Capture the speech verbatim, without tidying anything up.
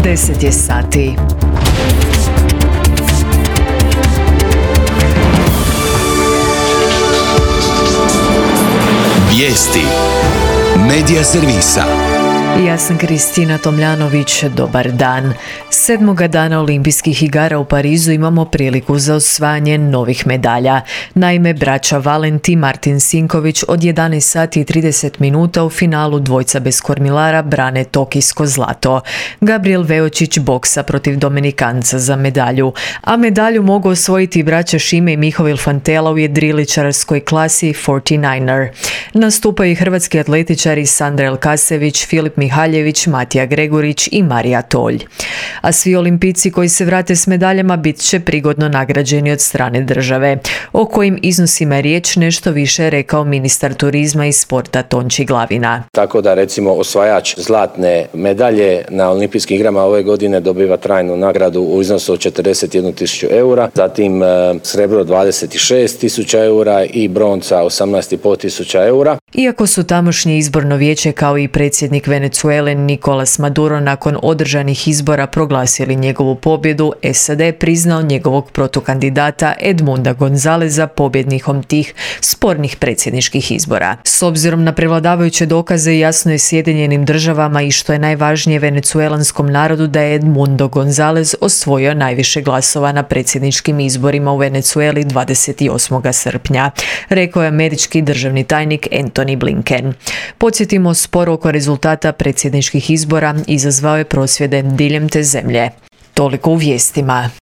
deset je sati. Vijesti Medija servisa. Ja sam Kristina Tomljanović, dobar dan. Sedmoga dana Olimpijskih igara u Parizu imamo priliku za osvajanje novih medalja. Naime, braća Valent i Martin Sinković od jedanaest sati i trideset minuta u finalu dvojca bez kormilara brane tokijsko zlato. Gabriel Veočić boksa protiv Dominikanca za medalju, a medalju mogu osvojiti braća Šime i Mihovil Fantela u jedriličarskoj klasi četrdesetdevetnaester. Nastupaju i hrvatski atletičari Sandra Elkasević, Filip Mihaljević, Matija Gregurić i Marija Tolj. A svi olimpijci koji se vrate s medaljama bit će prigodno nagrađeni od strane države. O kojim iznosima je riječ nešto više je rekao ministar turizma i sporta Tonči Glavina. Tako da recimo osvajač zlatne medalje na olimpijskim igrama ove godine dobiva trajnu nagradu u iznosu od četrdeset jednu tisuću eura, zatim e, srebro dvadeset šest tisuća eura i bronca osamnaest i pol tisuća eura. Iako su tamošnje izborno vijeće kao i predsjednik Venezuele Nicolas Maduro nakon održanih izbora proglasili njegovu pobjedu, S A D je priznao njegovog protukandidata Edmunda Gonzaleza pobjednikom tih spornih predsjedničkih izbora. S obzirom na prevladavajuće dokaze jasno je Sjedinjenim državama i što je najvažnije venecuelanskom narodu da je Edmundo Gonzalez osvojio najviše glasova na predsjedničkim izborima u Venezueli dvadeset osmog srpnja, rekao je američki državni tajnik Antony Blinken. Podsjetimo, spor oko rezultata predsjedničkih izbora izazvao je prosvjede diljem te zemlje. Toliko u vijestima.